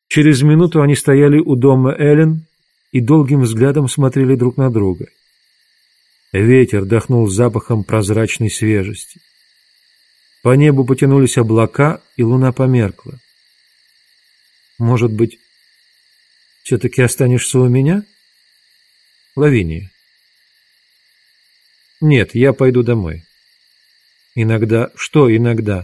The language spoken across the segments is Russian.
Через минуту они стояли у дома Эллен и долгим взглядом смотрели друг на друга. Ветер дохнул запахом прозрачной свежести. По небу потянулись облака, и луна померкла. «Может быть, все-таки останешься у меня, Лавиния?» «Нет, я пойду домой». «Иногда...» «Что иногда?»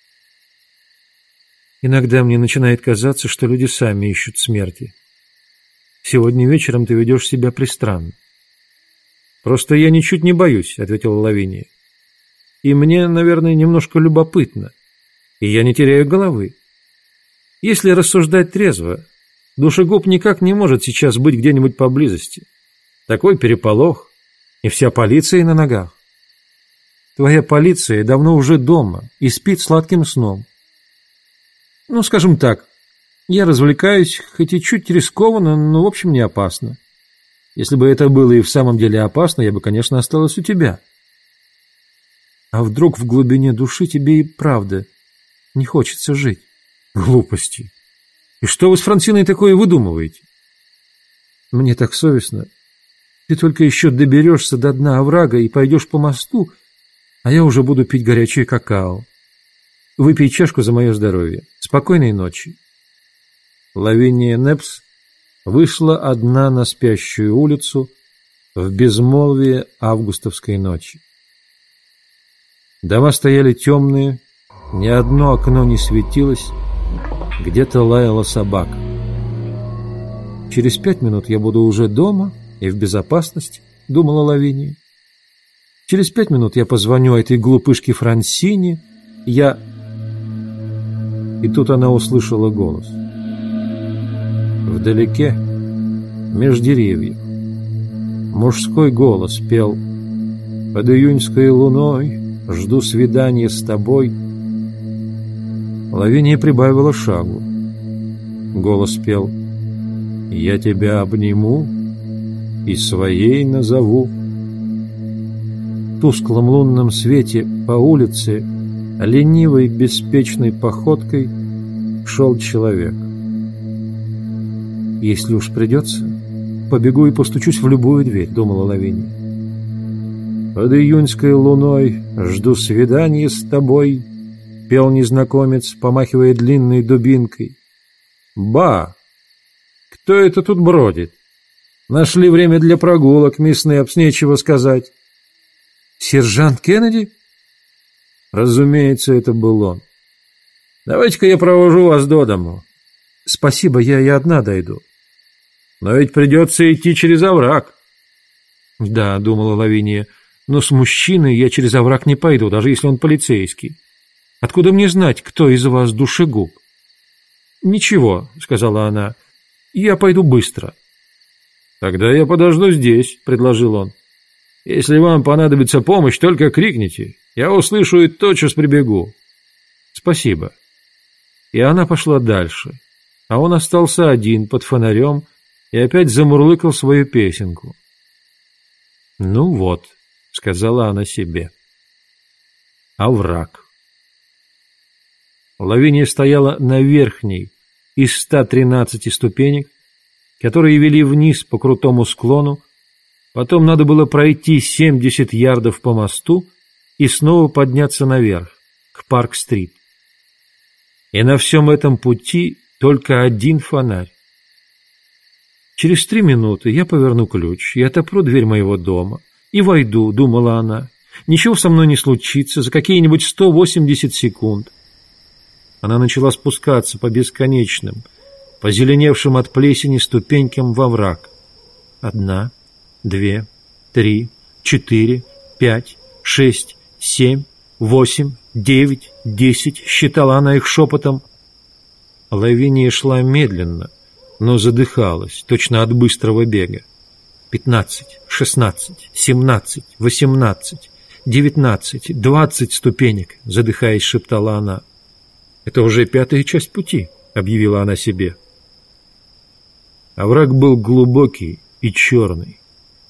«Иногда мне начинает казаться, что люди сами ищут смерти. Сегодня вечером ты ведешь себя пристранно». «Просто я ничуть не боюсь», — ответила Лавиния. «И мне, наверное, немножко любопытно, и я не теряю головы. Если рассуждать трезво, душегуб никак не может сейчас быть где-нибудь поблизости. Такой переполох, и вся полиция на ногах. Твоя полиция давно уже дома и спит сладким сном. Ну, скажем так, я развлекаюсь, хоть и чуть рискованно, но, в общем, не опасно. Если бы это было и в самом деле опасно, я бы, конечно, осталась у тебя. А вдруг в глубине души тебе и правда не хочется жить?» «Глупости. И что вы с Франсиной такое выдумываете?» «Мне так совестно. Ты только еще доберешься до дна оврага и пойдешь по мосту, а я уже буду пить горячее какао. Выпей чашку за мое здоровье. Спокойной ночи». Лавиния Непс вышла одна на спящую улицу в безмолвие августовской ночи. Дома стояли темные, ни одно окно не светилось, где-то лаяла собака. «Через 5 минут я буду уже дома и в безопасности», — думала Лавиния. «Через 5 минут я позвоню этой глупышке Франсине, И тут она услышала голос. Вдалеке, меж деревьев, мужской голос пел: «Под июньской луной жду свидания с тобой». Лавиния прибавила шагу. Голос пел: «Я тебя обниму и своей назову». В тусклом лунном свете по улице ленивой беспечной походкой шел человек. «Если уж придется, побегу и постучусь в любую дверь», — думала Лавиния. «Под июньской луной жду свидания с тобой», — пел незнакомец, помахивая длинной дубинкой. «Ба! Кто это тут бродит? Нашли время для прогулок, мисс Непс, нечего сказать». «Сержант Кеннеди?» Разумеется, это был он. «Давайте-ка я провожу вас до дому». «Спасибо, я и одна дойду». «Но ведь придется идти через овраг». «Да», — думала Лавиния, — «но с мужчиной я через овраг не пойду, даже если он полицейский. Откуда мне знать, кто из вас душегуб?» «Ничего», — сказала она, — «я пойду быстро». «Тогда я подожду здесь», — предложил он. «Если вам понадобится помощь, только крикните. Я услышу и тотчас прибегу». «Спасибо». И она пошла дальше, а он остался один под фонарем и опять замурлыкал свою песенку. «Ну вот», — сказала она себе, — «овраг». Лавиния стояла на верхней из 113 ступенек, которые вели вниз по крутому склону. Потом надо было пройти 70 ярдов по мосту и снова подняться наверх, к Парк-стрит. И на всем этом пути только один фонарь. «Через 3 минуты я поверну ключ и отопру дверь моего дома и войду», — думала она. «Ничего со мной не случится за какие-нибудь 180 секунд». Она начала спускаться по бесконечным, позеленевшим от плесени ступенькам во враг. 1, 2, 3, 4, 5, 6, 7, 8, 9, 10, считала она их шепотом. Лавиния шла медленно, но задыхалась, точно от быстрого бега. 15, 16, 17, 18, 19, 20 ступенек, задыхаясь, шептала она. «Это уже 5-я часть пути», — объявила она себе. Овраг был глубокий и черный,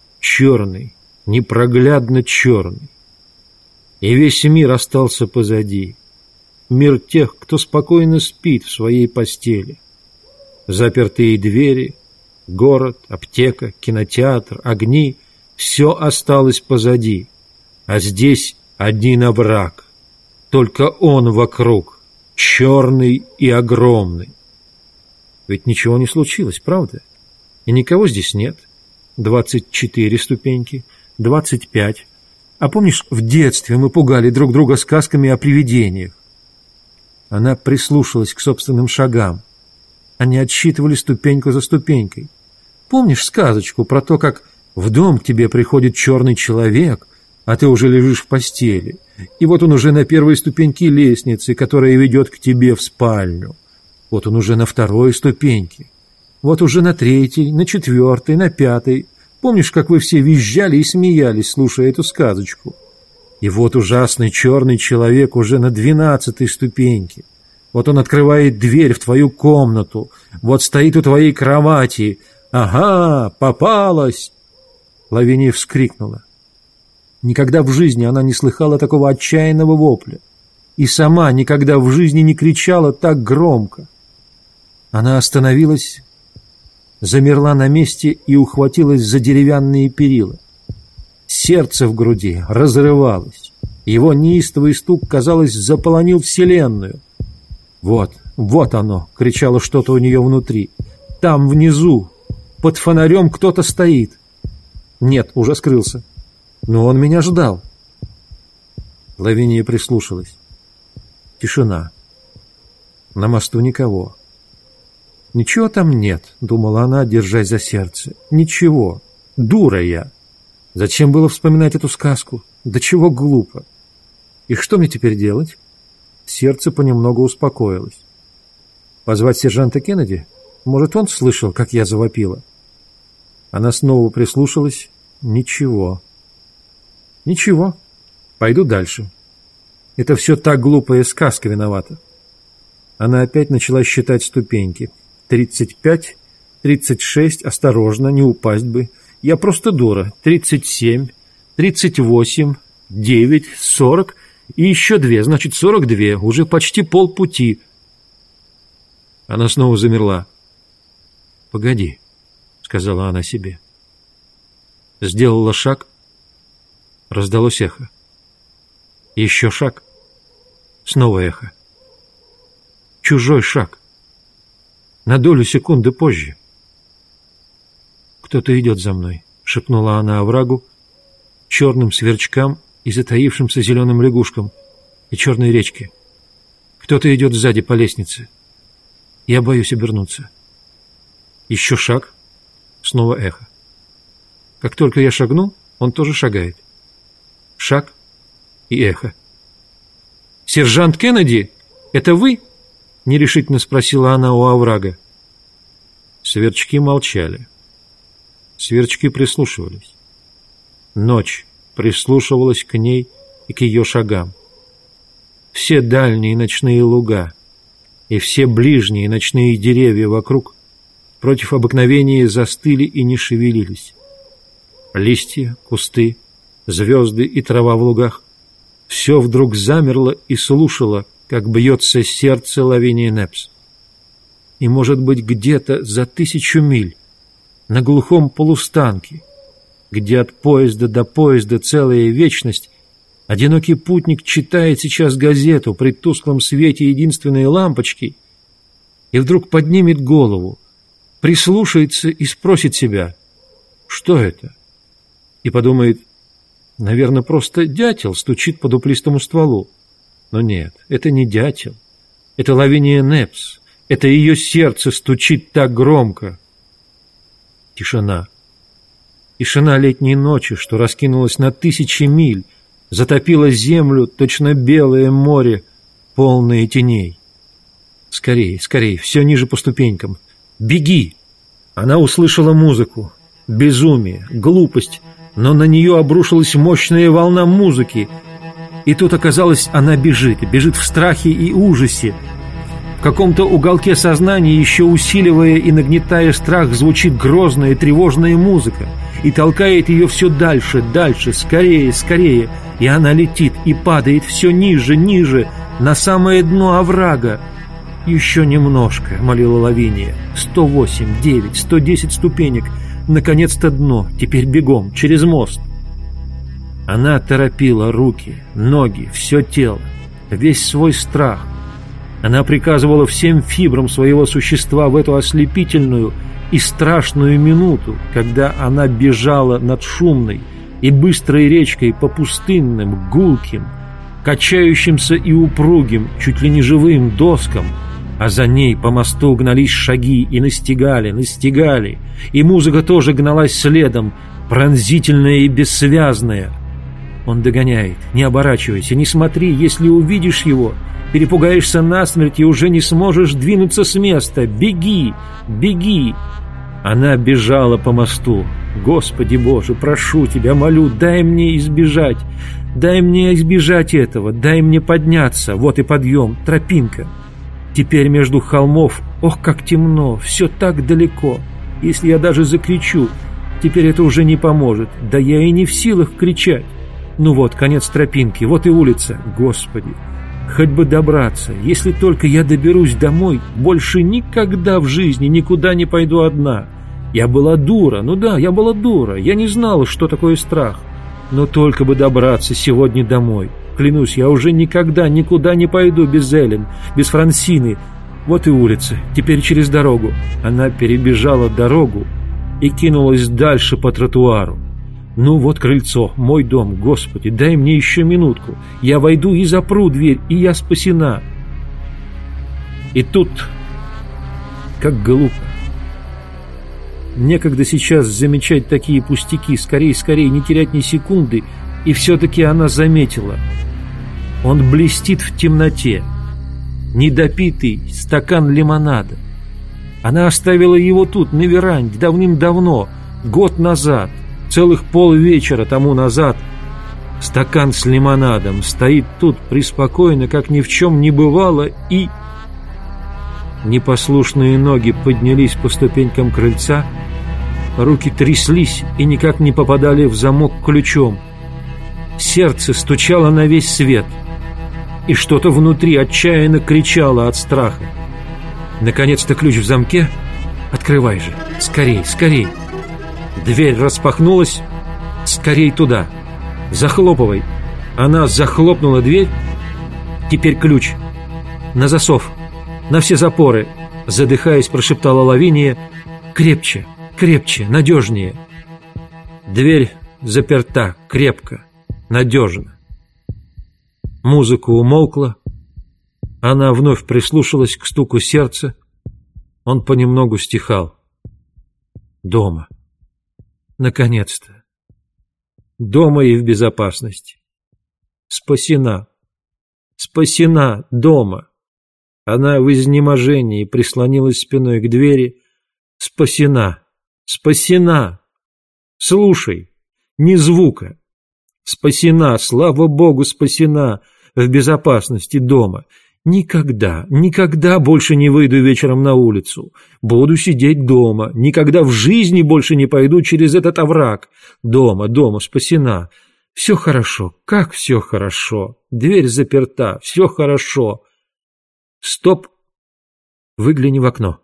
непроглядно черный. И весь мир остался позади, мир тех, кто спокойно спит в своей постели. Запертые двери, город, аптека, кинотеатр, огни — все осталось позади. А здесь один овраг. Только он вокруг, черный и огромный. Ведь ничего не случилось, правда? И никого здесь нет. 24 ступеньки, 25. А помнишь, в детстве мы пугали друг друга сказками о привидениях? Она прислушалась к собственным шагам. Они отсчитывали ступеньку за ступенькой. Помнишь сказочку про то, как в дом к тебе приходит черный человек, а ты уже лежишь в постели, и вот он уже на первой ступеньке лестницы, которая ведет к тебе в спальню. Вот он уже на второй ступеньке, вот уже на третьей, на четвертой, на пятой. Помнишь, как вы все визжали и смеялись, слушая эту сказочку? И вот ужасный черный человек уже на 12-й ступеньке. Вот он открывает дверь в твою комнату, вот стоит у твоей кровати. «Ага, попалась!» Лавиния вскрикнула. Никогда в жизни она не слыхала такого отчаянного вопля. И сама никогда в жизни не кричала так громко. Она остановилась, замерла на месте и ухватилась за деревянные перила. Сердце в груди разрывалось. Его неистовый стук, казалось, заполонил вселенную. «Вот оно!» — кричало что-то у нее внутри. «Там, внизу, под фонарем кто-то стоит!» «Нет, уже скрылся. Но он меня ждал!» Лавиния прислушалась. Тишина. На мосту никого. «Ничего там нет», — думала она, держась за сердце. «Ничего. Дура я. Зачем было вспоминать эту сказку? Да чего глупо. И что мне теперь делать?» Сердце понемногу успокоилось. «Позвать сержанта Кеннеди? Может, он слышал, как я завопила?» Она снова прислушалась. «Ничего. Ничего. Пойду дальше. Это все та глупая сказка виновата». Она опять начала считать ступеньки. 35, 36, осторожно, не упасть бы. Я просто дура. 37, 38, 9, 40 и еще 2, значит 42, уже почти полпути. Она снова замерла. «Погоди», — сказала она себе. Сделала шаг. Раздалось эхо. Еще шаг. Снова эхо. Чужой шаг. На долю секунды позже. «Кто-то идет за мной», — шепнула она оврагу, черным сверчкам и затаившимся зеленым лягушкам, и черной речке. «Кто-то идет сзади по лестнице. Я боюсь обернуться». Еще шаг. Снова эхо. Как только я шагну, он тоже шагает. Шаг и эхо. «Сержант Кеннеди, это вы?» — нерешительно спросила она у оврага. Сверчки молчали. Сверчки прислушивались. Ночь прислушивалась к ней и к ее шагам. Все дальние ночные луга и все ближние ночные деревья вокруг против обыкновения застыли и не шевелились. Листья, кусты, звезды и трава в лугах — все вдруг замерло и слушало, как бьется сердце Лавинии Непс. И, может быть, где-то за 1000 миль, на глухом полустанке, где от поезда до поезда целая вечность, одинокий путник читает сейчас газету при тусклом свете единственной лампочки и вдруг поднимет голову, прислушается и спросит себя, что это? И подумает, наверное, просто дятел стучит по дуплистому стволу. Но нет, это не дятел, это Лавиния Непс, это ее сердце стучит так громко. Тишина. Тишина летней ночи, что раскинулась на 1000 миль, затопила землю, точно белое море, полное теней. Скорее, скорее, все ниже по ступенькам. Беги! Она услышала музыку, безумие, глупость, но на нее обрушилась мощная волна музыки. И тут оказалось, она бежит в страхе и ужасе. В каком-то уголке сознания, еще усиливая и нагнетая страх, звучит грозная и тревожная музыка и толкает ее все дальше, дальше, скорее, скорее. И она летит и падает все ниже, ниже, на самое дно оврага. «Еще немножко», — молила Лавиния. 108, 9, 110 ступенек. Наконец-то дно. Теперь бегом, через мост. Она торопила руки, ноги, все тело, весь свой страх. Она приказывала всем фибрам своего существа в эту ослепительную и страшную минуту, когда она бежала над шумной и быстрой речкой по пустынным, гулким, качающимся и упругим, чуть ли не живым доскам, а за ней по мосту гнались шаги и настигали, и музыка тоже гналась следом, пронзительная и бессвязная. Он догоняет. Не оборачивайся, не смотри, если увидишь его, перепугаешься насмерть и уже не сможешь двинуться с места. Беги, беги. Она бежала по мосту. Господи Боже, прошу тебя, молю, дай мне избежать этого, дай мне подняться. Вот и подъем, тропинка. Теперь между холмов, ох, как темно, все так далеко. Если я даже закричу, теперь это уже не поможет. Да я и не в силах кричать. Ну вот, конец тропинки, вот и улица. Господи, хоть бы добраться. Если только я доберусь домой, больше никогда в жизни никуда не пойду одна. Я была дура, ну да, я была дура. Я не знала, что такое страх. Но только бы добраться сегодня домой. Клянусь, я уже никогда никуда не пойду без Эллен, без Франсины. Вот и улица, теперь через дорогу. Она перебежала дорогу и кинулась дальше по тротуару. Ну вот крыльцо, мой дом, Господи, дай мне еще минутку. Я войду и запру дверь, и я спасена. И тут, как глупо. Некогда сейчас замечать такие пустяки, скорей, не терять ни секунды, и все-таки она заметила. Он блестит в темноте. Недопитый стакан лимонада. Она оставила его тут, на веранде, давным-давно, год назад. Целых полвечера тому назад стакан с лимонадом стоит тут преспокойно, как ни в чем не бывало, и... Непослушные ноги поднялись по ступенькам крыльца, руки тряслись и никак не попадали в замок ключом. Сердце стучало на весь свет, и что-то внутри отчаянно кричало от страха. Наконец-то ключ в замке. Открывай же, скорей, скорей. Дверь распахнулась. Скорей туда. Захлопывай. Она захлопнула дверь. Теперь ключ. На засов. На все запоры. Задыхаясь, прошептала Лавиния. Крепче, крепче, надежнее. Дверь заперта крепко, надежно. Музыка умолкла. Она вновь прислушалась к стуку сердца. Он понемногу стихал. Дома. Наконец-то. Дома и в безопасности. Спасена. Спасена дома. Она в изнеможении прислонилась спиной к двери. Спасена. Спасена. Слушай, ни звука. Спасена, слава Богу, спасена, в безопасности дома. Никогда, никогда больше не выйду вечером на улицу. Буду сидеть дома. Никогда в жизни больше не пойду через этот овраг. Дома, дома, спасена. Все хорошо, как все хорошо. Дверь заперта, все хорошо. Стоп. Выгляни в окно.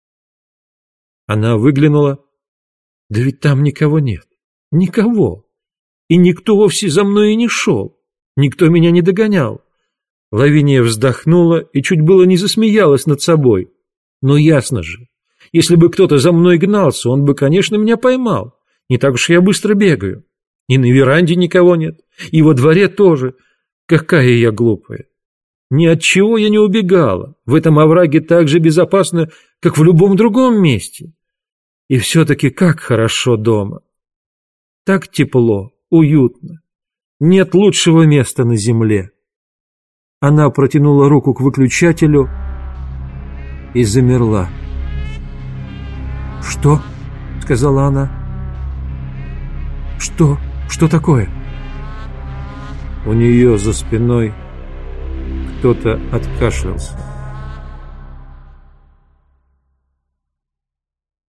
Она выглянула. Да ведь там никого нет. Никого. И никто вовсе за мной и не шел. Никто меня не догонял. Лавиния вздохнула и чуть было не засмеялась над собой. Но ясно же, если бы кто-то за мной гнался, он бы, конечно, меня поймал. Не так уж я быстро бегаю. И на веранде никого нет, и во дворе тоже. Какая я глупая. Ни от чего я не убегала. В этом овраге так же безопасно, как в любом другом месте. И все-таки как хорошо дома. Так тепло, уютно. Нет лучшего места на земле. Она протянула руку к выключателю и замерла. «Что?» — сказала она. «Что? Что такое?» У нее за спиной кто-то откашлялся.